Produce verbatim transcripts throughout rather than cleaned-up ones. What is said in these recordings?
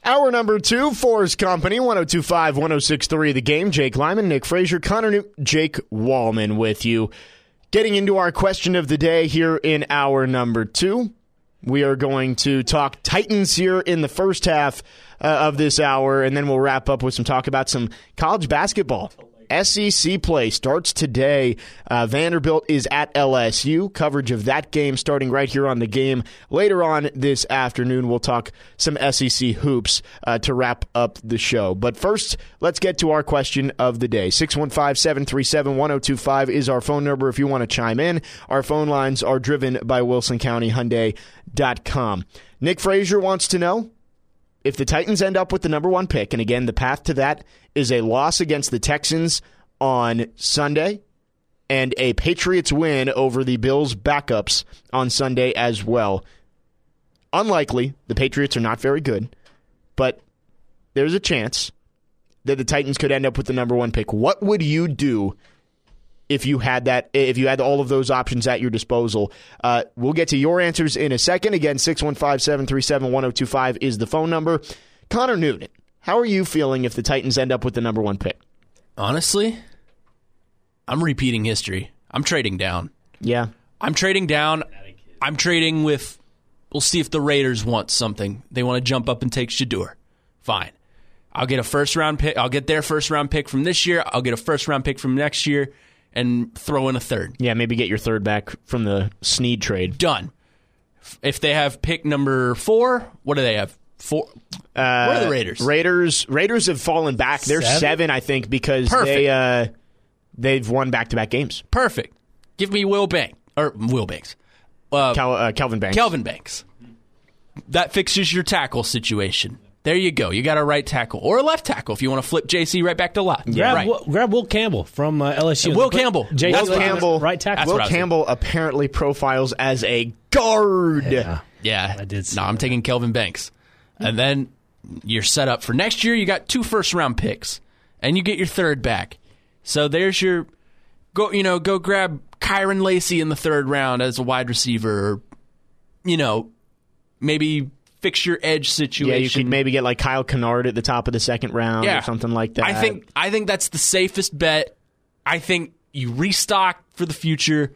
Hour number two, Forest Company, one oh two point five, one oh six point three The Game. Jake Lyman, Nick Frazier, Connor Newt, Jake Wallman with you. Getting into our question of the day here in hour number two. We are going to talk Titans here in the first half uh, of this hour, and then we'll wrap up with some talk about some college basketball. S E C play starts today. Uh, Vanderbilt is at L S U. Coverage of that game starting right here on The Game. Later on this afternoon, we'll talk some S E C hoops uh, to wrap up the show. But first, let's get to our question of the day. six one five, seven three seven, one oh two five is our phone number if you want to chime in. Our phone lines are driven by Wilson County Hyundai dot com. Nick Frazier wants to know, if the Titans end up with the number one pick, and again, the path to that is a loss against the Texans on Sunday and a Patriots win over the Bills' backups on Sunday as well. Unlikely. The Patriots are not very good, but there's a chance that the Titans could end up with the number one pick. What would you do if you had that? If you had all of those options at your disposal? Uh, we'll get to your answers in a second. Again, six one five, seven three seven, one oh two five is the phone number. Connor Newton, how are you feeling if the Titans end up with the number one pick? Honestly, I'm repeating history. I'm trading down. Yeah. I'm trading down. I'm trading with, we'll see if the Raiders want something. They want to jump up and take Shedeur. Fine. I'll get a first round pick. I'll get their first round pick from this year. I'll get a first round pick from next year and throw in a third. Yeah, maybe get your third back from the Snead trade. Done. If they have pick number four, what do they have? Four. Uh, Where are the Raiders? Raiders Raiders have fallen back. They're seven, seven I think, because Perfect. they uh, they've won back-to-back games. Perfect. Give me Will Banks or Will Banks, uh, Cal, uh, Kelvin Banks. Kelvin Banks. That fixes your tackle situation. There you go. You got a right tackle or a left tackle if you want to flip J C right back to left. Grab, right. Will, grab Will Campbell from uh, L S U. Will Campbell. J Will Campbell, right tackle. Will Campbell apparently profiles as a guard. Yeah, yeah. I did. See no, I'm that. taking Kelvin Banks, and then you're set up for next year. You got two first round picks, and you get your third back. So there's your go. You know, go grab Kyron Lacey in the third round as a wide receiver. Or, you know, maybe fix your edge situation. Yeah, you could maybe get like Kyle Kennard at the top of the second round yeah. or something like that. I think I think that's the safest bet. I think you restock for the future.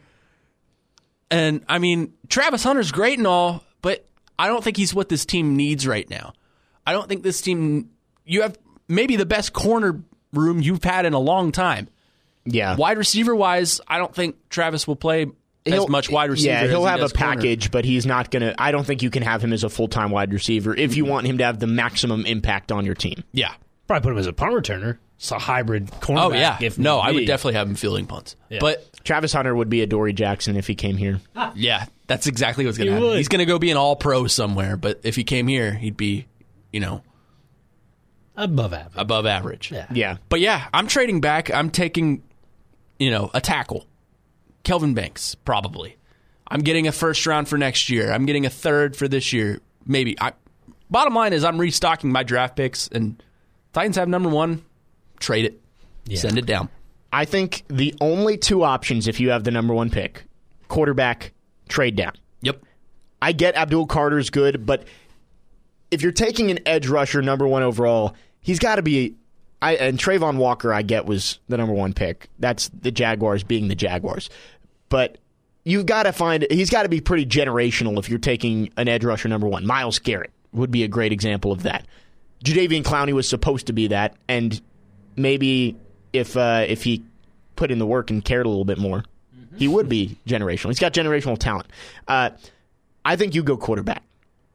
And, I mean, Travis Hunter's great and all, but I don't think he's what this team needs right now. I don't think this team – you have maybe the best corner room you've had in a long time. Yeah. Wide receiver-wise, I don't think Travis will play He'll, as much wide receiver Yeah, he'll as he have a does corner. package, but he's not going to – I don't think you can have him as a full-time wide receiver if you want him to have the maximum impact on your team. Yeah. Probably put him as a punt returner. It's a hybrid cornerback. Oh, yeah. If no, need I would be. definitely have him fielding punts. Yeah. But – Travis Hunter would be a Dory Jackson if he came here. yeah, that's exactly what's going to He happen. would. He's going to go be an all-pro somewhere, but if he came here, he'd be, you know, above average. above average. Yeah. Yeah. But yeah, I'm trading back. I'm taking, you know, a tackle. Kelvin Banks, probably. I'm getting a first round for next year. I'm getting a third for this year. Maybe. I, bottom line is I'm restocking my draft picks, and Titans have number one. Trade it. Yeah. Send it down. I think the only two options if you have the number one pick, quarterback, trade down. Yep. I get Abdul Carter's good, but if you're taking an edge rusher number one overall, he's got to be I and Trayvon Walker I get was the number one pick. That's the Jaguars being the Jaguars. But you've got to find he's got to be pretty generational if you're taking an edge rusher number one. Myles Garrett would be a great example of that. Jadeveon Clowney was supposed to be that, and maybe if uh, if he put in the work and cared a little bit more, mm-hmm. he would be generational. He's got generational talent. Uh, I think you go quarterback.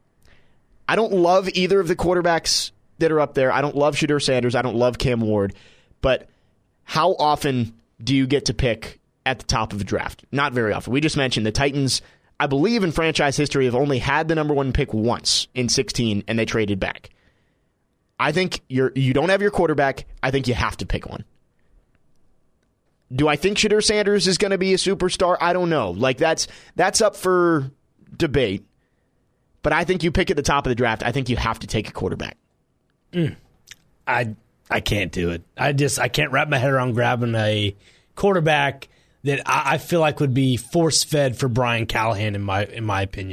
I don't love either of the quarterbacks that are up there. I don't love Shedeur Sanders. I don't love Cam Ward. But how often do you get to pick at the top of the draft? Not very often. We just mentioned the Titans, I believe in franchise history, have only had the number one pick once in sixteen, and they traded back. I think you're you don't have your quarterback. I think you have to pick one. Do I think Shedeur Sanders is going to be a superstar? I don't know. Like that's that's up for debate. But I think you pick at the top of the draft. I think you have to take a quarterback. Mm. I I can't do it. I just I can't wrap my head around grabbing a quarterback that I, I feel like would be force fed for Brian Callahan in my in my opinion.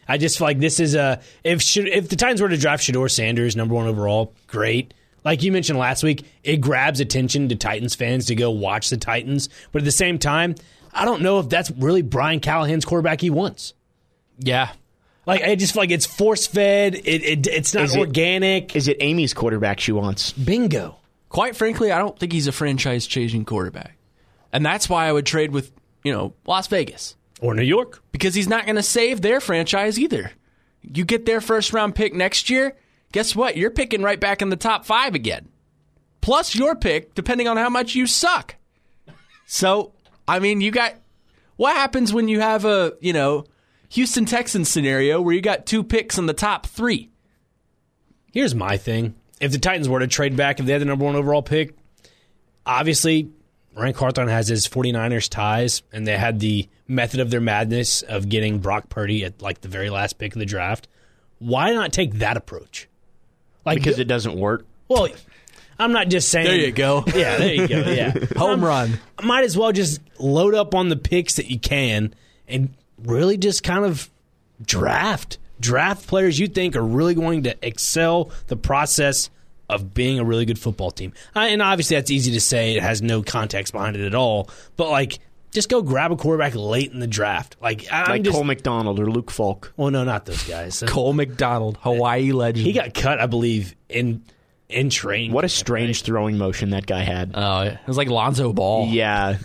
I just feel like this is a if if the Titans were to draft Shedeur Sanders number one overall, great. Like you mentioned last week, it grabs attention to Titans fans to go watch the Titans. But at the same time, I don't know if that's really Brian Callahan's quarterback he wants. Yeah. Like I just feel like it's force fed. It, it it's not Is it- organic. Is it Amy's quarterback she wants? Bingo. Quite frankly, I don't think he's a franchise-changing quarterback. And that's why I would trade with, you know, Las Vegas. Or New York. Because he's not going to save their franchise either. You get their first-round pick next year, guess what? You're picking right back in the top five again. Plus your pick, depending on how much you suck. So, I mean, you got... What happens when you have a, you know, Houston Texans scenario where you got two picks in the top three? Here's my thing. If the Titans were to trade back, if they had the number one overall pick, obviously Ryan Carthon has his 49ers ties, and they had the method of their madness of getting Brock Purdy at like the very last pick of the draft. Why not take that approach? Like Because it doesn't work. Well, I'm not just saying. There you go. Yeah, there you go. Yeah, Home Um, run. Might as well just load up on the picks that you can and really just kind of draft. Draft players you think are really going to excel the process of being a really good football team. Uh, and obviously that's easy to say. It has no context behind it at all. But, like, just go grab a quarterback late in the draft. Like, I'm Like just, Cole McDonald or Luke Falk. well, no, not those guys. Cole McDonald, Hawaii legend. He got cut, I believe, in in training. What a strange throwing motion that guy had. Oh, it was like Lonzo Ball. Yeah.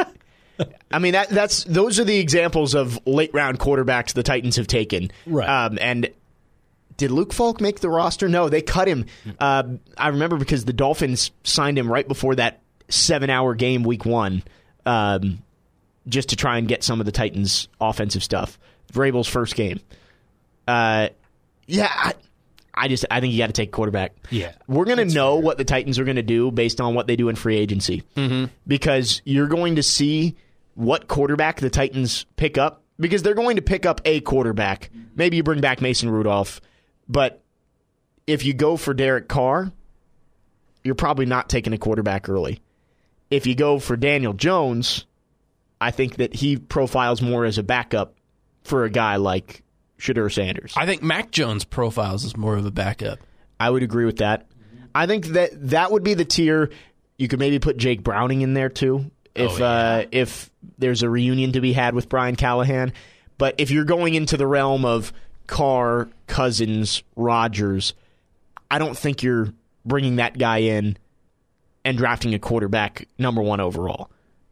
I mean, that that's those are the examples of late round quarterbacks the Titans have taken. Right. Um, and did Luke Falk make the roster? No, they cut him. Uh, I remember because the Dolphins signed him right before that seven hour game week one, um, just to try and get some of the Titans' offensive stuff. Vrabel's first game. Uh, yeah, I, I just I think you got to take quarterback. Yeah, we're going to know fair. what the Titans are going to do based on what they do in free agency, mm-hmm. because you're going to see what quarterback the Titans pick up, because they're going to pick up a quarterback. Maybe you bring back Mason Rudolph, but if you go for Derek Carr, you're probably not taking a quarterback early. If you go for Daniel Jones, I think that he profiles more as a backup for a guy like Shedeur Sanders. I think Mac Jones profiles as more of a backup. I would agree with that. I think that that would be the tier. You could maybe put Jake Browning in there too, if oh, yeah. uh, if there's a reunion to be had with Brian Callahan. But if you're going into the realm of Carr, Cousins, Rodgers, I don't think you're bringing that guy in and drafting a quarterback number one overall.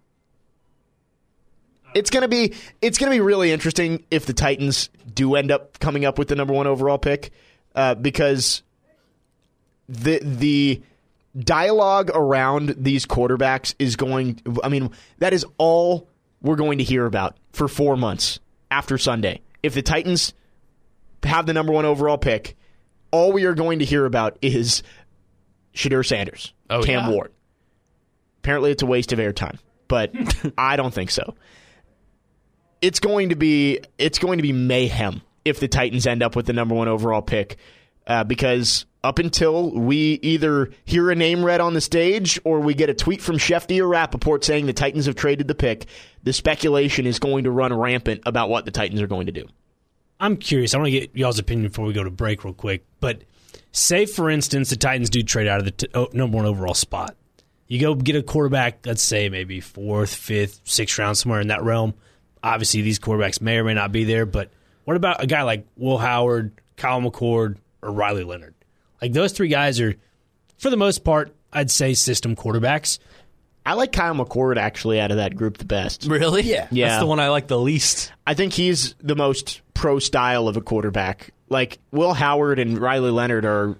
It's gonna be it's gonna be really interesting if the Titans do end up coming up with the number one overall pick, uh, because the the dialogue around these quarterbacks is going. I mean, that is all we're going to hear about for four months after Sunday. If the Titans have the number one overall pick, all we are going to hear about is Shedeur Sanders, oh, Cam yeah. Ward. Apparently, it's a waste of airtime, but I don't think so. It's going to be it's going to be mayhem if the Titans end up with the number one overall pick, uh, because up until we either hear a name read on the stage or we get a tweet from Shefty or Rappaport saying the Titans have traded the pick, the speculation is going to run rampant about what the Titans are going to do. I'm curious. I want to get y'all's opinion before we go to break real quick. But say, for instance, the Titans do trade out of the t- oh, number one overall spot. You go get a quarterback, let's say maybe fourth, fifth, sixth round, somewhere in that realm. Obviously, these quarterbacks may or may not be there, but what about a guy like Will Howard, Kyle McCord, or Riley Leonard? Like, those three guys are, for the most part, I'd say system quarterbacks. I like Kyle McCord, actually, out of that group the best. Really? Yeah. Yeah. That's the one I like the least. I think he's the most pro style of a quarterback. Like, Will Howard and Riley Leonard are,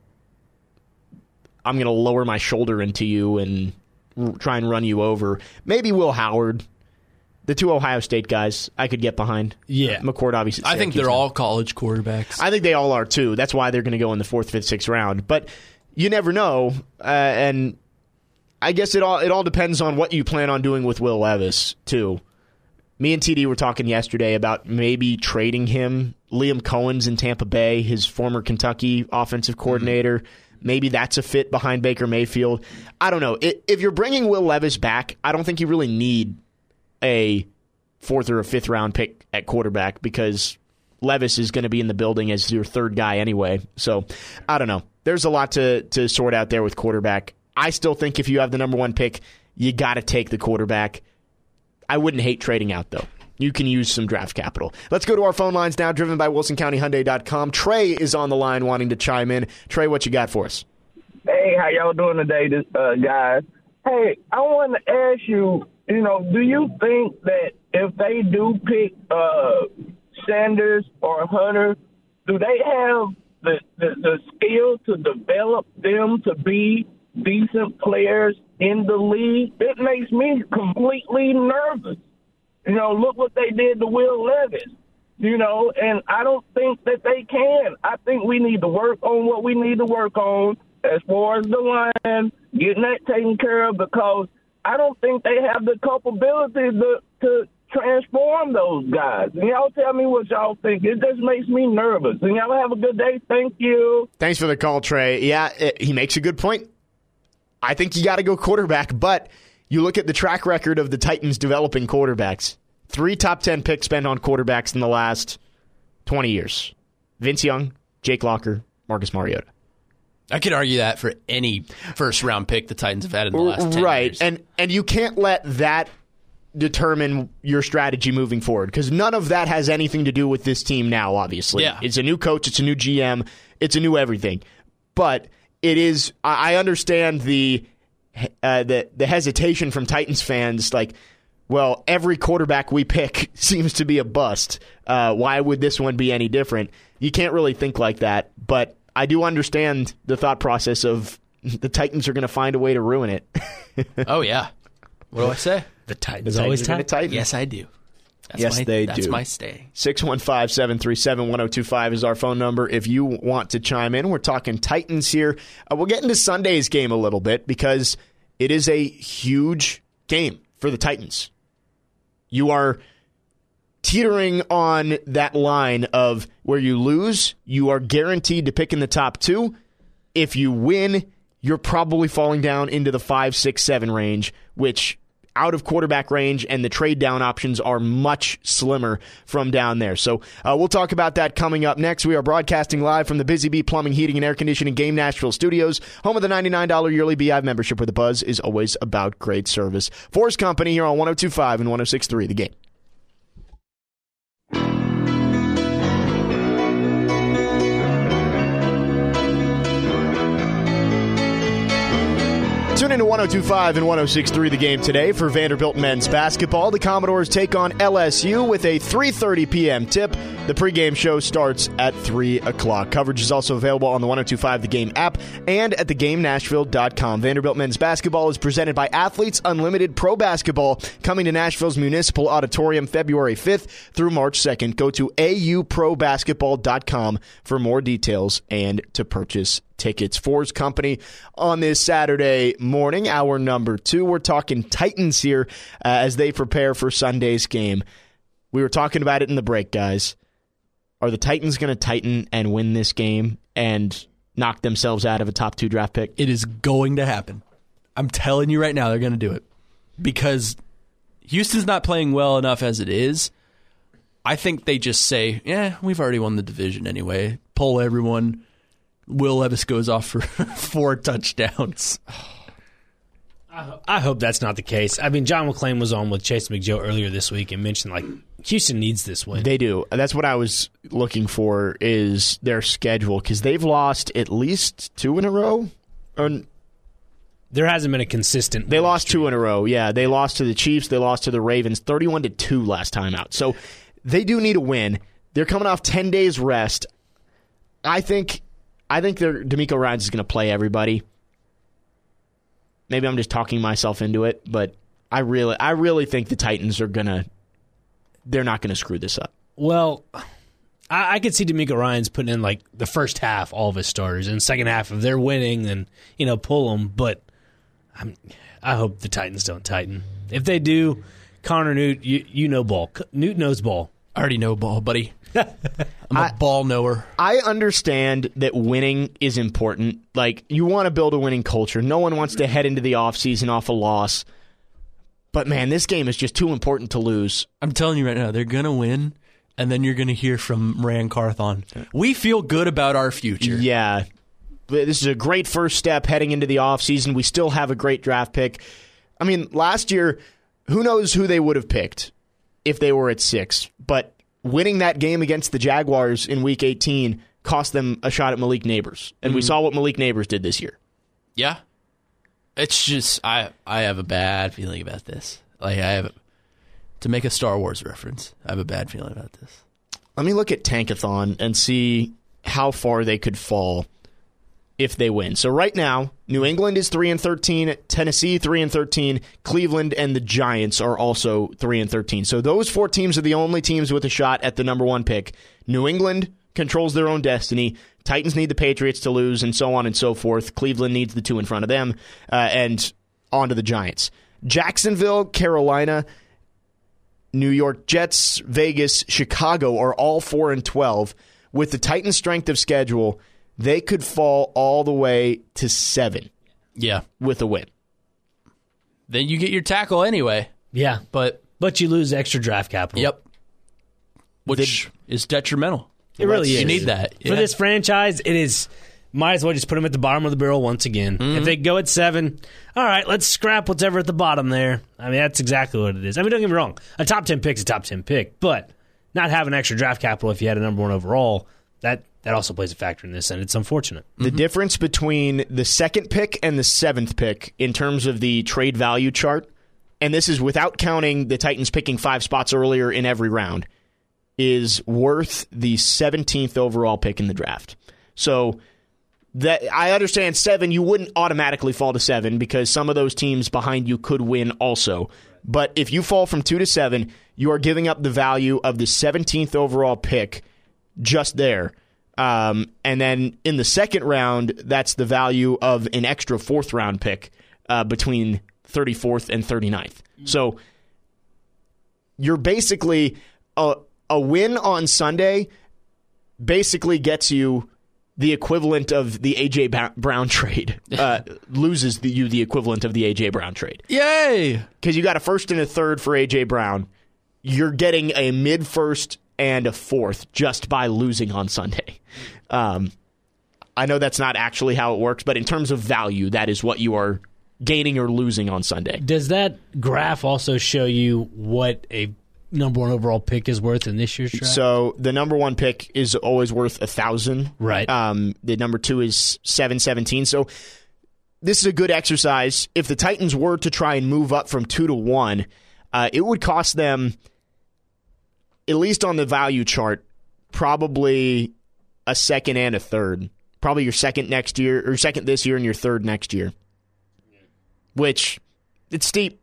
I'm going to lower my shoulder into you and r- try and run you over. Maybe Will Howard. The two Ohio State guys I could get behind. Yeah. McCord, obviously. I think they're all college quarterbacks. I think they all are, too. That's why they're going to go in the fourth, fifth, sixth round. But you never know. Uh, and I guess it all it all depends on what you plan on doing with Will Levis, too. Me and T D were talking yesterday about maybe trading him. Liam Cohen's in Tampa Bay, his former Kentucky offensive coordinator. Mm-hmm. Maybe that's a fit behind Baker Mayfield. I don't know. If you're bringing Will Levis back, I don't think you really need a fourth or a fifth round pick at quarterback, because Levis is going to be in the building as your third guy anyway. So, I don't know. There's a lot to, to sort out there with quarterback. I still think if you have the number one pick, you got to take the quarterback. I wouldn't hate trading out, though. You can use some draft capital. Let's go to our phone lines now, driven by Wilson County Hyundai dot com. Trey is on the line wanting to chime in. Trey, what you got for us? Hey, how y'all doing today, this, uh, guys? Hey, I wanted to ask you, you know, do you think that if they do pick uh, Sanders or Hunter, do they have the, the, the skill to develop them to be decent players in the league? It makes me completely nervous. You know, look what they did to Will Levis, you know, and I don't think that they can. I think we need to work on what we need to work on as far as the line, getting that taken care of, because I don't think they have the capability to, to transform those guys. And y'all tell me what y'all think. It just makes me nervous. And y'all have a good day. Thank you. Thanks for the call, Trey. Yeah, it, he makes a good point. I think you got to go quarterback, but you look at the track record of the Titans developing quarterbacks. Three top ten picks spent on quarterbacks in the last twenty years. Vince Young, Jake Locker, Marcus Mariota. I could argue that for any first-round pick the Titans have had in the last ten right. years. Right, and and you can't let that determine your strategy moving forward, because none of that has anything to do with this team now, obviously. Yeah. It's a new coach, it's a new G M, it's a new everything. But it is, I understand the uh, the the hesitation from Titans fans, like, well, every quarterback we pick seems to be a bust. Uh, why would this one be any different? You can't really think like that, but I do understand the thought process of the Titans are going to find a way to ruin it. Oh, yeah. What do I say? The Titans, The Titans always are gonna tight. tighten. Yes, I do. That's Yes, my, they that's do. my stay. six one five, seven three seven, one oh two five is our phone number if you want to chime in. We're talking Titans here. Uh, we'll get into Sunday's game a little bit because it is a huge game for the Titans. You are teetering on that line of where you lose, you are guaranteed to pick in the top two. If you win, you're probably falling down into the five, six, seven range, which out of quarterback range, and the trade down options are much slimmer from down there. So uh, we'll talk about that coming up next. We are broadcasting live from the Busy Bee Plumbing, Heating, and Air Conditioning Game Nashville studios, home of the ninety-nine dollars yearly B I V membership, where the buzz is always about great service. Force Company here on one oh two point five and one oh six point three The Game. Tune in to one oh two point five and one oh six point three The Game today for Vanderbilt men's basketball. The Commodores take on L S U with a three thirty p.m. tip. The pregame show starts at three o'clock. Coverage is also available on the one oh two point five The Game app and at the game nashville dot com. Vanderbilt men's basketball is presented by Athletes Unlimited Pro Basketball, coming to Nashville's Municipal Auditorium February fifth through March second. Go to a u pro basketball dot com for more details and to purchase tickets. Force Company on this Saturday morning, hour number two. We're talking Titans here uh, as they prepare for Sunday's game. We were talking about it in the break, guys. Are the Titans going to tighten and win this game and knock themselves out of a top two draft pick? It is going to happen. I'm telling you right now, they're going to do it. Because Houston's not playing well enough as it is. I think they just say, yeah, we've already won the division anyway. Pull everyone. Will Levis goes off for four touchdowns. I hope that's not the case. I mean, John McClain was on with Chase McJoe earlier this week and mentioned, like, Houston needs this win. They do. That's what I was looking for, is their schedule, because they've lost at least two in a row. Or, there hasn't been a consistent. They lost two in a row, yeah. They lost to the Chiefs. They lost to the Ravens, thirty-one to two last time out. So they do need a win. They're coming off ten days rest. I think... I think D'Amico Ryans is going to play everybody. Maybe I'm just talking myself into it, but I really, I really think the Titans are going to. They're not going to screw this up. Well, I, I could see D'Amico Ryans putting in like the first half all of his starters, and the second half if they're winning, then you know pull them. But I'm, I hope the Titans don't tighten. If they do, Connor Newt, you you know ball. Newt knows ball. I already know ball, buddy. I'm a I, ball knower. I understand that winning is important. Like, you want to build a winning culture. No one wants to head into the offseason off a loss. But, man, this game is just too important to lose. I'm telling you right now, they're going to win, and then you're going to hear from Rand Carthon. We feel good about our future. Yeah. This is a great first step heading into the offseason. We still have a great draft pick. I mean, last year, who knows who they would have picked if they were at six. But winning that game against the Jaguars in Week eighteen cost them a shot at Malik Neighbors. And mm-hmm. we saw what Malik Neighbors did this year. Yeah. It's just, I I have a bad feeling about this. Like, I have, to make a Star Wars reference, I have a bad feeling about this. Let me look at Tankathon and see how far they could fall if they win. So right now, New England is three and thirteen, Tennessee three and thirteen, Cleveland and the Giants are also three and thirteen. So those four teams are the only teams with a shot at the number one pick. New England controls their own destiny. Titans need the Patriots to lose, and so on and so forth. Cleveland needs the two in front of them, uh, and on to the Giants. Jacksonville, Carolina, New York Jets, Vegas, Chicago are all four and twelve. With the Titans' strength of schedule, they could fall all the way to seven. Yeah. With a win. Then you get your tackle anyway. Yeah. But but you lose extra draft capital. Yep. Which the, is detrimental. It really is. You need that. For yeah. this franchise, it is, might as well just put them at the bottom of the barrel once again. Mm-hmm. If they go at seven, all right, let's scrap whatever at the bottom there. I mean, that's exactly what it is. I mean, don't get me wrong. A top ten pick is a top ten pick, but not having extra draft capital if you had a number one overall, that That also plays a factor in this, and it's unfortunate. The mm-hmm. difference between the second pick and the seventh pick in terms of the trade value chart, and this is without counting the Titans picking five spots earlier in every round, is worth the seventeenth overall pick in the draft. So that I understand seven, you wouldn't automatically fall to seven because some of those teams behind you could win also. But if you fall from two to seven, you are giving up the value of the seventeenth overall pick just there. Um, and then in the second round, that's the value of an extra fourth round pick uh, between thirty-fourth and thirty-ninth. So you're basically a, a win on Sunday basically gets you the equivalent of the A J. Brown trade. Uh, loses the, you the equivalent of the A J. Brown trade. Yay! Because you got a first and a third for A J. Brown. You're getting a mid-first and a fourth just by losing on Sunday. Um, I know that's not actually how it works, but in terms of value, that is what you are gaining or losing on Sunday. Does that graph also show you what a number one overall pick is worth in this year's draft? So the number one pick is always worth a thousand. Right. Um, the number two is seven seventeen. So this is a good exercise. If the Titans were to try and move up from two to one, uh, it would cost them, at least on the value chart, probably a second and a third. Probably your second next year, or second this year and your third next year. Which, it's steep.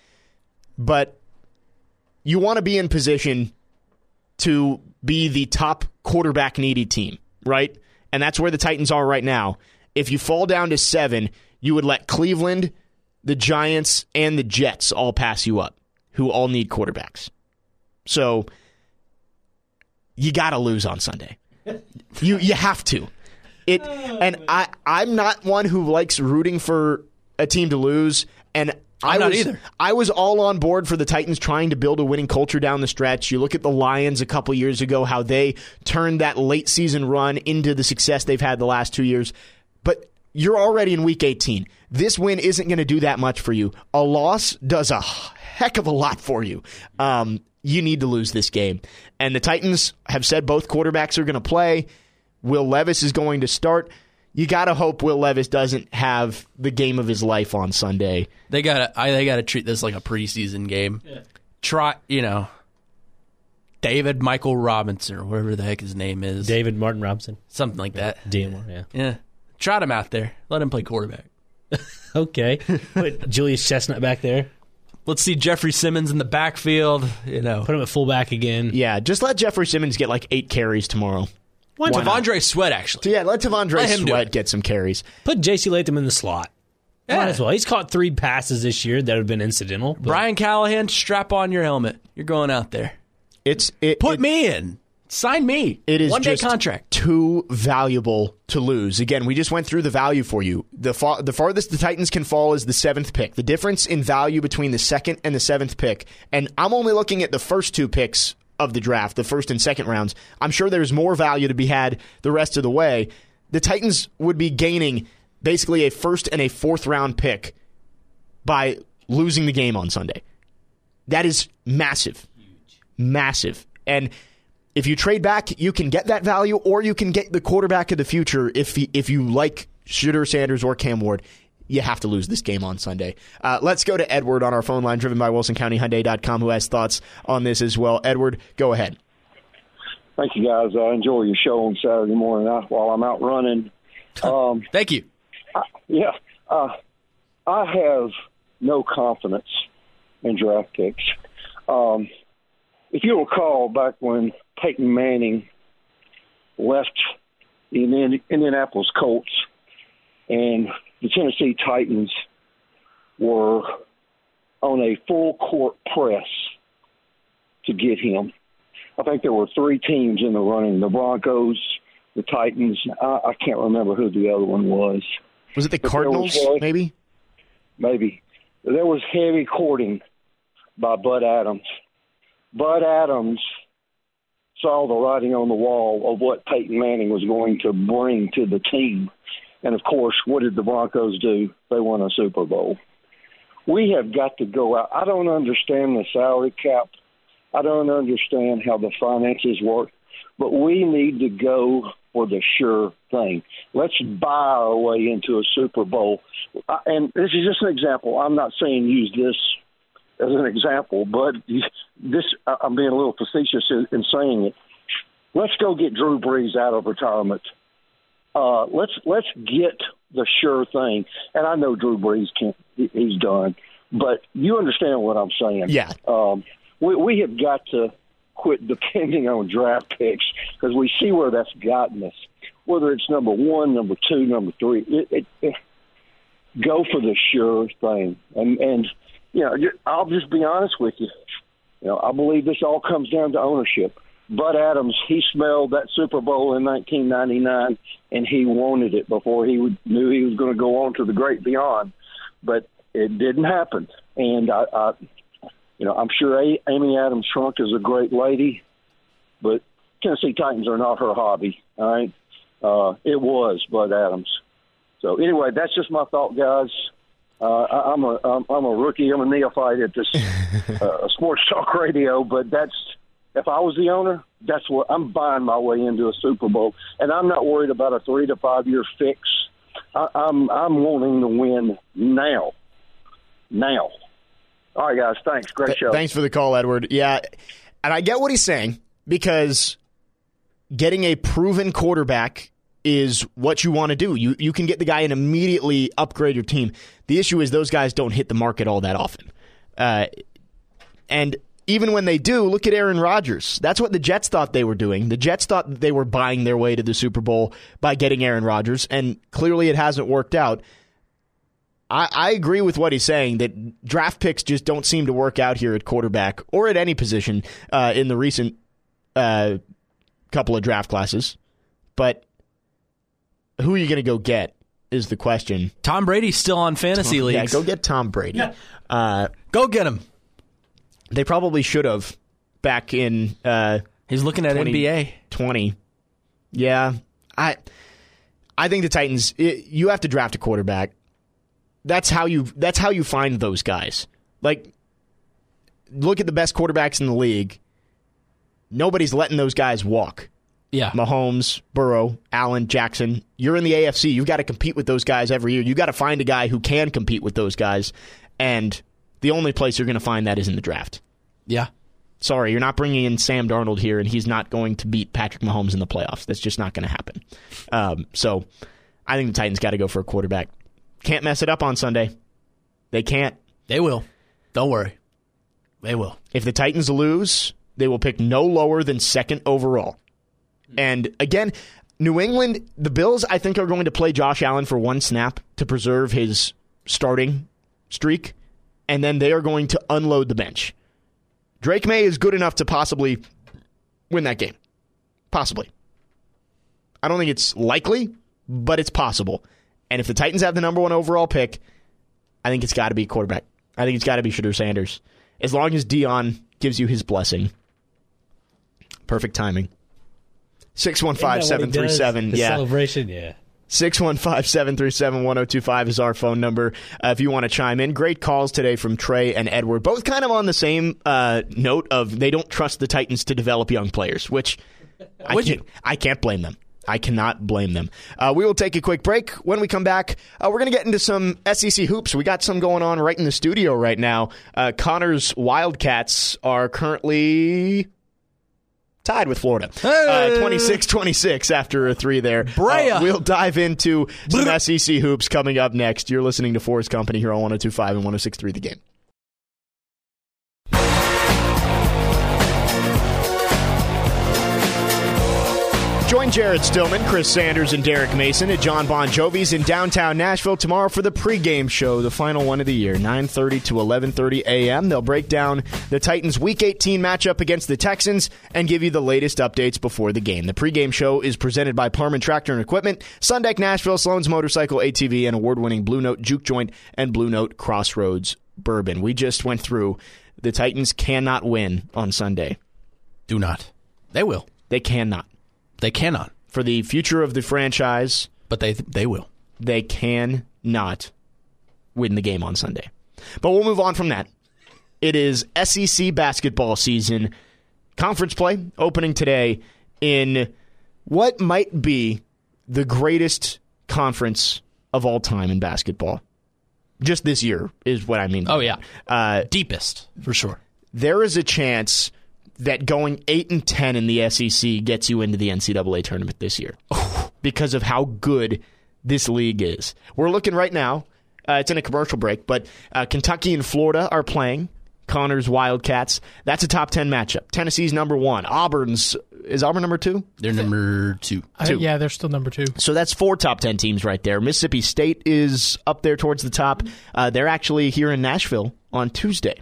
But you want to be in position to be the top quarterback needy team, right? And that's where the Titans are right now. If you fall down to seven, you would let Cleveland, the Giants, and the Jets all pass you up, who all need quarterbacks. So you got to lose on Sunday. You you have to. It and I I'm not one who likes rooting for a team to lose, and I'm I not was, either. I was all on board for the Titans trying to build a winning culture down the stretch. You look at the Lions a couple years ago, how they turned that late season run into the success they've had the last two years. But you're already in week eighteen. This win isn't going to do that much for you. A loss does a heck of a lot for you. Um, you need to lose this game. And the Titans have said both quarterbacks are going to play. Will Levis is going to start. You got to hope Will Levis doesn't have the game of his life on Sunday. They got to I they got to treat this like a preseason game. Yeah. Try, you know, David Michael Robinson or whatever the heck his name is. David Martin Robinson. Something like that. D M R, yeah. Yeah. Trot him out there. Let him play quarterback. Okay. Put Julius Chestnut back there. Let's see Jeffrey Simmons in the backfield. You know, put him at fullback again. Yeah, just let Jeffrey Simmons get like eight carries tomorrow. Why T'Vondre Sweat, actually. So yeah, let T'Vondre let Sweat get some carries. Put J C Latham in the slot. Yeah. Might as well. He's caught three passes this year that have been incidental. But. Brian Callahan, strap on your helmet. You're going out there. It's it, Put it, me in. Sign me. It is one day just contract. Too valuable to lose. Again, we just went through the value for you. The fa- the farthest the Titans can fall is the seventh pick. The difference in value between the second and the seventh pick, and I'm only looking at the first two picks of the draft, the first and second rounds. I'm sure there's more value to be had the rest of the way. The Titans would be gaining basically a first and a fourth round pick by losing the game on Sunday. That is massive. Huge. Massive. And if you trade back, you can get that value, or you can get the quarterback of the future if he, if you like Shedeur Sanders or Cam Ward. You have to lose this game on Sunday. Uh, let's go to Edward on our phone line, driven by Wilson County Hyundai dot com, who has thoughts on this as well. Edward, go ahead. Thank you, guys. I enjoy your show on Saturday morning I, while I'm out running. Um, Thank you. I, yeah. Uh, I have no confidence in draft picks. Um, if you recall, back when Peyton Manning left the Indianapolis Colts and the Tennessee Titans were on a full court press to get him. I think there were three teams in the running, the Broncos, the Titans. I, I can't remember who the other one was. Was it the but Cardinals, was, maybe? Maybe. There was heavy courting by Bud Adams. Bud Adams saw the writing on the wall of what Peyton Manning was going to bring to the team. And, of course, what did the Broncos do? They won a Super Bowl. We have got to go out. I don't understand the salary cap. I don't understand how the finances work. But we need to go for the sure thing. Let's buy our way into a Super Bowl. And this is just an example. I'm not saying use this as an example, but this I'm being a little facetious in, in saying it. Let's go get Drew Brees out of retirement. Uh, let's let's get the sure thing. And I know Drew Brees can't; he's done. But you understand what I'm saying? Yeah. Um, we we have got to quit depending on draft picks because we see where that's gotten us. Whether it's number one, number two, number three, it, it, it, go for the sure thing. And and you know, I'll just be honest with you. You know, I believe this all comes down to ownership. Bud Adams, he smelled that Super Bowl in nineteen ninety-nine, and he wanted it before he would, knew he was going to go on to the great beyond. But it didn't happen. And, I, I you know, I'm sure a- Amy Adams Strunk is a great lady, but Tennessee Titans are not her hobby, all right? Uh, it was Bud Adams. So, anyway, that's just my thought, guys. Uh, I, I'm, a, I'm, I'm a rookie. I'm a neophyte at this uh, sports talk radio, but that's – if I was the owner, that's what I'm buying my way into a Super Bowl, and I'm not worried about a three to five year fix. I, I'm I'm wanting to win now, now. All right, guys. Thanks. Great show. Thanks for the call, Edward. Yeah, and I get what he's saying because getting a proven quarterback is what you want to do. You you can get the guy and immediately upgrade your team. The issue is those guys don't hit the market all that often, uh, and. Even when they do, look at Aaron Rodgers. That's what the Jets thought they were doing. The Jets thought that they were buying their way to the Super Bowl by getting Aaron Rodgers, and clearly it hasn't worked out. I, I agree with what he's saying, that draft picks just don't seem to work out here at quarterback or at any position uh, in the recent uh, couple of draft classes. But who are you going to go get is the question. Tom Brady's still on fantasy Tom, leagues. Yeah, go get Tom Brady. Yeah. Uh, go get him. They probably should have back in uh, He's looking at N B A. twenty. Yeah. I I think the Titans, it, you have to draft a quarterback. That's how you that's how you find those guys. Like, look at the best quarterbacks in the league. Nobody's letting those guys walk. Yeah. Mahomes, Burrow, Allen, Jackson. You're in the A F C. You've got to compete with those guys every year. You've got to find a guy who can compete with those guys. And the only place you're going to find that is in the draft. Yeah. Sorry, you're not bringing in Sam Darnold here, and he's not going to beat Patrick Mahomes in the playoffs. That's just not going to happen. Um, so I think the Titans got to go for a quarterback. Can't mess it up on Sunday. They can't. They will. Don't worry. They will. If the Titans lose, they will pick no lower than second overall. And again, New England, the Bills, I think, are going to play Josh Allen for one snap to preserve his starting streak. And then they are going to unload the bench. Drake May is good enough to possibly win that game. Possibly. I don't think it's likely, but it's possible. And if the Titans have the number one overall pick, I think it's got to be quarterback. I think it's got to be Shedeur Sanders. As long as Dion gives you his blessing. Perfect timing. six one five, seven three seven. The Yeah. celebration, yeah. six one five, seven three seven, one oh two five is our phone number uh, if you want to chime in. Great calls today from Trey and Edward, both kind of on the same uh, note of they don't trust the Titans to develop young players, which I Would can't, you? I can't blame them. I cannot blame them. Uh, we will take a quick break. When we come back, uh, we're going to get into some S E C hoops. We got some going on right in the studio right now. Uh, Connor's Wildcats are currently tied with Florida. Uh, twenty-six twenty-six after a three there. Brea. Uh, we'll dive into some S E C hoops coming up next. You're listening to Forrest Company here on one oh two point five and one oh six point three The Game. Join Jared Stillman, Chris Sanders, and Derek Mason at John Bon Jovi's in downtown Nashville tomorrow for the pregame show, the final one of the year, nine thirty to eleven thirty a.m. They'll break down the Titans' Week eighteen matchup against the Texans and give you the latest updates before the game. The pregame show is presented by Parman Tractor and Equipment, Sundeck Nashville, Sloan's Motorcycle A T V, and award-winning Blue Note Juke Joint and Blue Note Crossroads Bourbon. We just went through the Titans cannot win on Sunday. Do not. They will. They cannot. They cannot. For the future of the franchise, But they they will. they cannot win the game on Sunday. But we'll move on from that. It is S E C basketball season. Conference play opening today in what might be the greatest conference of all time in basketball. Just this year is what I mean. Oh, yeah. Uh, Deepest, for sure. there is a chance that going eight and ten in the S E C gets you into the N C double A tournament this year because of how good this league is. We're looking right now. Uh, it's in a commercial break, but uh, Kentucky and Florida are playing. Connor's Wildcats. That's a top ten matchup. Tennessee's number one. Auburn's is Auburn number two? They're number two. I, Two. yeah, they're still number two. So that's four top ten teams right there. Mississippi State is up there towards the top. Uh, they're actually here in Nashville on Tuesday,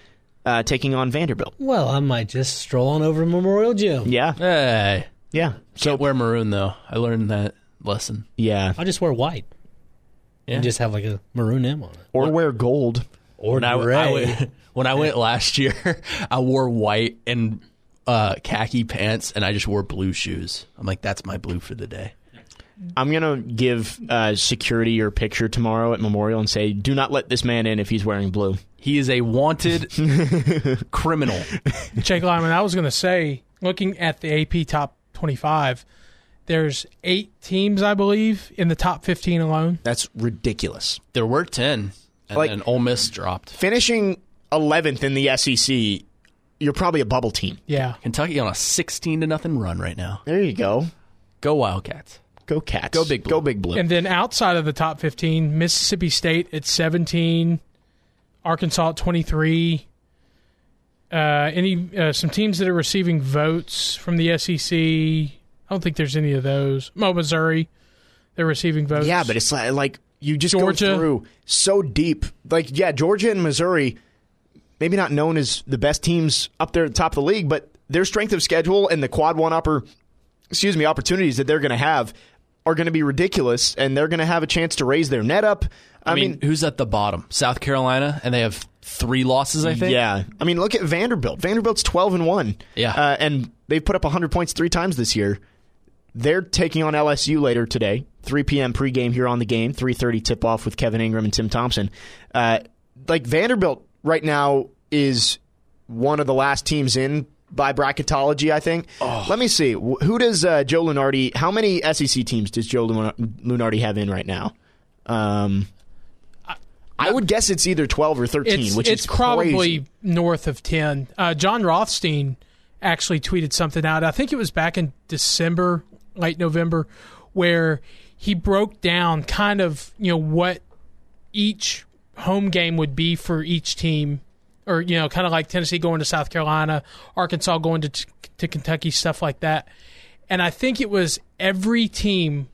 uh, taking on Vanderbilt. Well, I might just stroll on over to Memorial Gym. Yeah, Hey. yeah. So Can't wear maroon, though. I learned that lesson. yeah, I'll just wear white. Yeah. And just have like a maroon M on it. or wear gold. Or When I, gray. I went, when I went last year, I wore white and uh, khaki pants, and I just wore blue shoes. I'm like, that's my blue for the day. I'm gonna give uh, security your picture tomorrow at Memorial and say, do not let this man in if he's wearing blue. He is a wanted criminal. Jake Lyman, I was going to say, looking at the A P top twenty-five, there's eight teams, I believe, in the top fifteen alone. That's ridiculous. There were ten, and Like- then Ole Miss dropped. Finishing eleventh in the S E C, you're probably a bubble team. Yeah. Kentucky on a sixteen to nothing run right now. There you go. Go Wildcats. Go Cats. Go Big Blue. Go Big Blue. And then outside of the top fifteen, Mississippi State at seventeen, Arkansas at twenty-three. Uh, any uh, some teams that are receiving votes from the S E C. I don't think there's any of those. Oh, Missouri, they're receiving votes. Yeah, but it's like, like you just Georgia. go through so deep. Like, yeah, Georgia and Missouri, maybe not known as the best teams up there at the top of the league, but their strength of schedule and the quad one upper, excuse me, opportunities that they're going to have are going to be ridiculous, and they're going to have a chance to raise their net up. I, I mean, who's at the bottom? South Carolina, and they have three losses, I think. yeah. I mean, look at Vanderbilt. Vanderbilt's twelve and one. Yeah. Uh, and they've put up one hundred points three times this year. They're taking on L S U later today. three p.m. pregame here on the game. three thirty tip-off with Kevin Ingram and Tim Thompson. Uh, like, Vanderbilt right now is one of the last teams in by bracketology, I think. Oh. Let me see. Who does uh, Joe Lunardi – how many S E C teams does Joe Lunardi have in right now? Um, I would guess it's either twelve or thirteen, it's, which it's is probably crazy. north of ten. Uh, John Rothstein actually tweeted something out. I think it was back in December, late November, where he broke down kind of, you know, what each home game would be for each team, or, you know, kind of like Tennessee going to South Carolina, Arkansas going to to Kentucky, stuff like that. And I think it was every team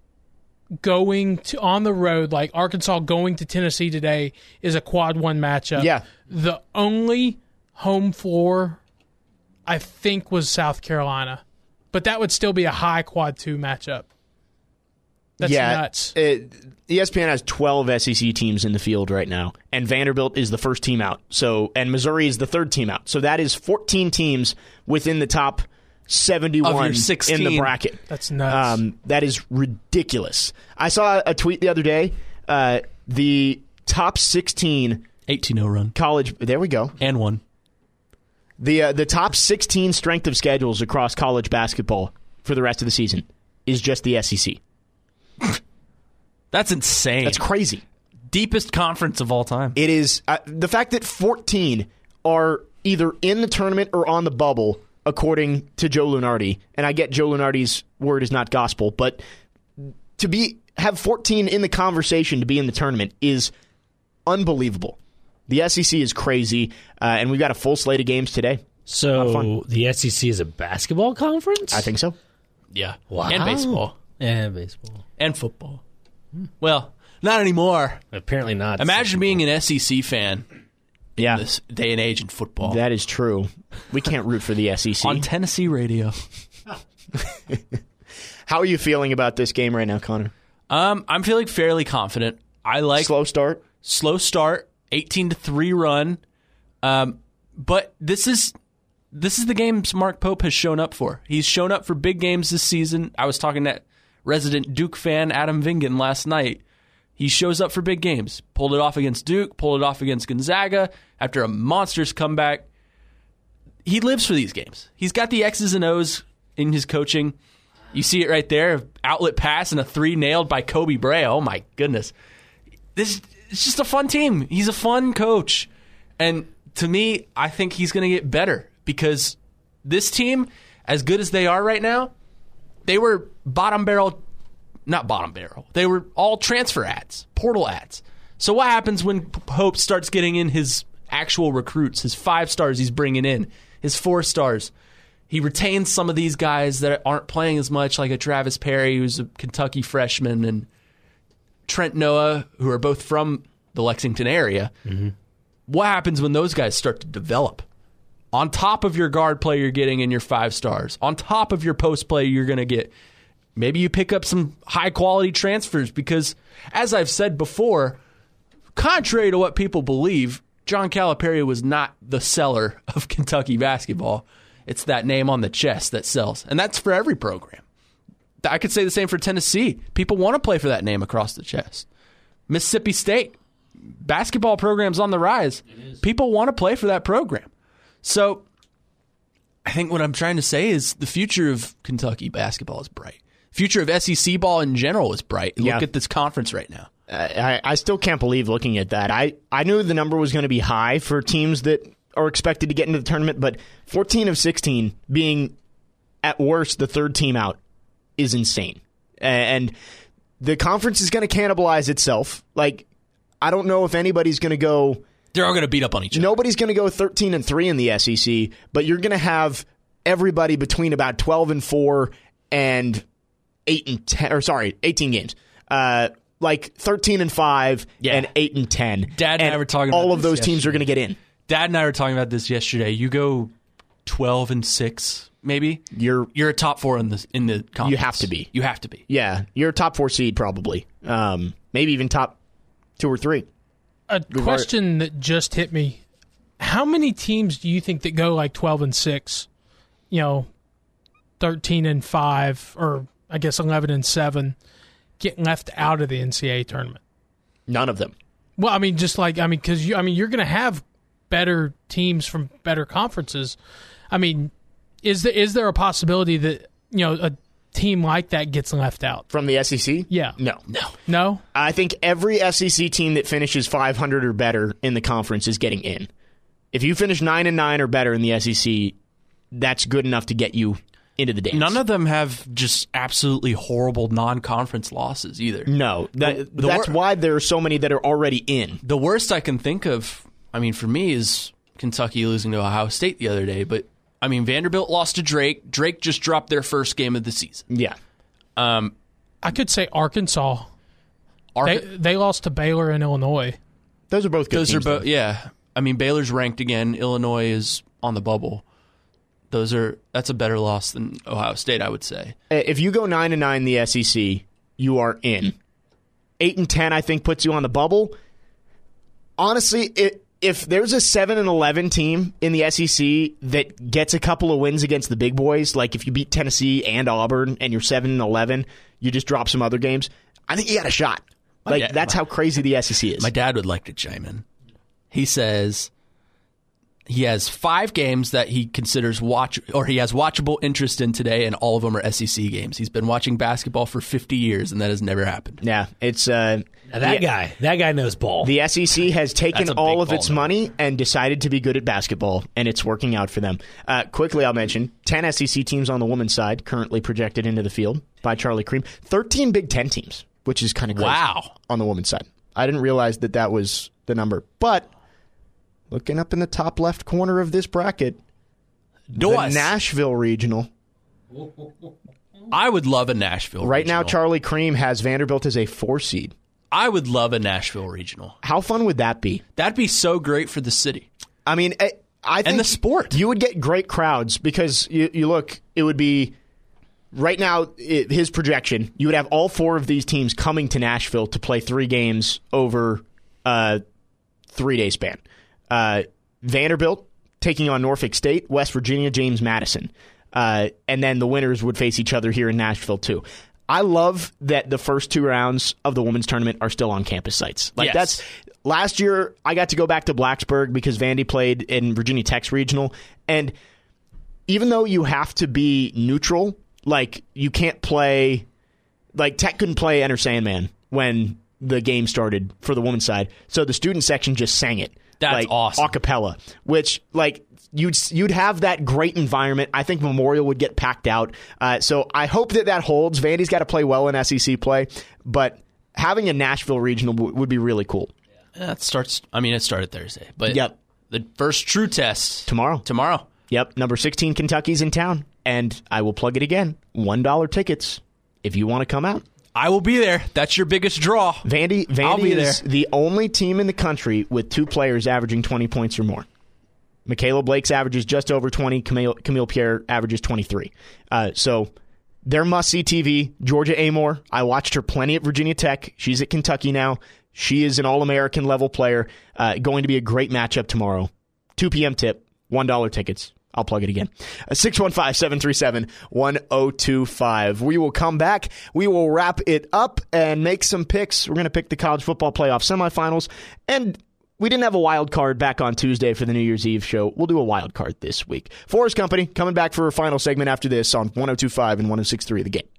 going to on the road, like Arkansas going to Tennessee today, is a quad one matchup. Yeah. The only home floor, I think, was South Carolina, but that would still be a high quad two matchup. That's yeah, nuts. It, E S P N has twelve S E C teams in the field right now, and Vanderbilt is the first team out. So, and Missouri is the third team out. So that is fourteen teams within the top seventy-one Of your sixteen. in the bracket. That's nuts. Um, that is ridiculous. I saw a tweet the other day. Uh, the top sixteen eighteen oh run. college. There we go. And one. The uh, the top sixteen strength of schedules across college basketball for the rest of the season is just the S E C. That's insane. That's crazy. Deepest conference of all time. It is uh, the fact that fourteen are either in the tournament or on the bubble, according to Joe Lunardi. And I get Joe Lunardi's word is not gospel, but to be have fourteen in the conversation to be in the tournament is unbelievable. The S E C is crazy, uh, and we've got a full slate of games today. So the S E C is a basketball conference? I think so. Yeah. Wow. And baseball. And baseball. And football. Well, not anymore. Apparently not. Imagine being an S E C fan Yeah, in this day and age in football. that is true. We can't root for the S E C. On Tennessee radio. How are you feeling about this game right now, Connor? Um, I'm feeling fairly confident. I like Slow start. slow start, eighteen to three run. Um, but this is this is the games Mark Pope has shown up for. He's shown up for big games this season. I was talking to resident Duke fan Adam Vingan last night. He shows up for big games. Pulled it off against Duke, pulled it off against Gonzaga after a monstrous comeback. He lives for these games. He's got the X's and O's in his coaching. You see it right there. Outlet pass and a three nailed by Kobe Bray. Oh, my goodness. This It's just a fun team. He's a fun coach. And to me, I think he's going to get better because this team, as good as they are right now, they were bottom barrel, not bottom barrel. They were all transfer ads, portal ads. So what happens when Pope starts getting in his actual recruits, his five stars he's bringing in, his four stars? He retains some of these guys that aren't playing as much, like a Travis Perry, who's a Kentucky freshman, and Trent Noah, who are both from the Lexington area. Mm-hmm. What happens when those guys start to develop? On top of your guard play you're getting in your five stars, on top of your post play you're going to get, maybe you pick up some high-quality transfers because, as I've said before, contrary to what people believe, John Calipari was not the seller of Kentucky basketball. It's that name on the chest that sells. And that's for every program. I could say the same for Tennessee. People want to play for that name across the chest. Mississippi State, basketball program's on the rise. People want to play for that program. So I think what I'm trying to say is the future of Kentucky basketball is bright. Future of S E C ball in general is bright. Look Yeah. at this conference right now. I, I still can't believe looking at that. I, I knew the number was going to be high for teams that are expected to get into the tournament, but fourteen of sixteen being at worst the third team out is insane. And the conference is going to cannibalize itself. Like, I don't know if anybody's going to go... They're all going to beat up on each other. Nobody's going to go thirteen and three in the S E C, but you're going to have everybody between about twelve and four and eight and ten, or sorry, eighteen games. Uh, like thirteen and five Yeah. and eight and ten. Dad and I were talking about all of this those teams yesterday. are going to get in. Dad and I were talking about this yesterday. You go twelve and six, maybe. You're You're a top four in the in the conference. You have to be. You have to be. yeah, you're a top four seed probably. Um, maybe even top two or three. A question that just hit me. How many teams do you think that go like twelve and six, you know, thirteen and five, or I guess eleven and seven, get left out of the N C double A tournament? None of them. Well, I mean, just like, I mean, because you, I mean, you're going to have better teams from better conferences. I mean, is there, is there a possibility that, you know, a team like that gets left out? From the S E C? Yeah. No. No. No? I think every S E C team that finishes five hundred or better in the conference is getting in. If you finish nine and nine or better in the S E C, that's good enough to get you into the dance. None of them have just absolutely horrible non-conference losses either. No. That, The- the that's wor- why there are so many that are already in. The worst I can think of, I mean, for me, is Kentucky losing to Ohio State the other day. But, I mean, Vanderbilt lost to Drake. Drake just dropped their first game of the season. Yeah. Um, I could say Arkansas. Ar- They, they lost to Baylor and Illinois. Those are both good those teams. are both, though. yeah. I mean, Baylor's ranked again. Illinois is on the bubble. Those are that's a better loss than Ohio State, I would say. If you go nine and nine in the S E C, you are in. Eight and ten, I think, puts you on the bubble. Honestly, it, if there's a seven and eleven team in the S E C that gets a couple of wins against the big boys, like if you beat Tennessee and Auburn and you're seven and eleven, you just drop some other games, I think you got a shot. Like, dad, that's my, how crazy the S E C is. My dad would like to chime in. He says he has five games that he considers watch, or he has watchable interest in today, and all of them are S E C games. He's been watching basketball for fifty years, and that has never happened. Yeah, it's uh, Now that the, guy, that guy knows ball. The S E C has taken That's a all big of its ball, money and decided to be good at basketball, and it's working out for them. Uh, quickly, I'll mention ten S E C teams on the women's side currently projected into the field by Charlie Cream. thirteen Big Ten teams, which is kind of crazy. Wow. On the women's side. I didn't realize that that was the number. But looking up in the top left corner of this bracket, Dois. the Nashville Regional. I would love a Nashville Right regional. now, Charlie Cream has Vanderbilt as a four seed. I would love a Nashville regional. How fun would that be? That'd be so great for the city. I mean, I, I think And the sport. You would get great crowds because you, you look, it would be right now, it, his projection, you would have all four of these teams coming to Nashville to play three games over a three-day span. Uh, Vanderbilt taking on Norfolk State, West Virginia, James Madison. Uh, and then the winners would face each other here in Nashville, too. I love that the first two rounds of the women's tournament are still on campus sites. Like Yes. that's last year, I got to go back to Blacksburg because Vandy played in Virginia Tech's regional. And even though you have to be neutral, like you can't play, like Tech couldn't play Enter Sandman when the game started for the women's side. So the student section just sang it. That's like, awesome. A cappella, which like you'd you'd have that great environment. I think Memorial would get packed out. Uh, so I hope that that holds. Vandy's got to play well in S E C play, but having a Nashville regional w- would be really cool. That starts. I mean, it started Thursday, but Yep. the first true test Tomorrow. Tomorrow. Yep, number sixteen Kentucky's in town, and I will plug it again. one dollar tickets if you want to come out. I will be there. That's your biggest draw. Vandy, I'll Vandy be is there. the only team in the country with two players averaging twenty points or more. Michaela Blake's averages just over twenty. Camille, Camille Pierre averages twenty-three. Uh, so they're must-see T V. Georgia Amore, I watched her plenty at Virginia Tech. She's at Kentucky now. She is an All-American level player. Uh, going to be a great matchup tomorrow. two p.m. tip, one dollar tickets. I'll plug it again. six one five, seven three seven, one zero two five. We will come back. We will wrap it up and make some picks. We're going to pick the college football playoff semifinals. And we didn't have a wild card back on Tuesday for the New Year's Eve show. We'll do a wild card this week. Forrest Company coming back for a final segment after this on one oh two point five and one oh six point three The Game.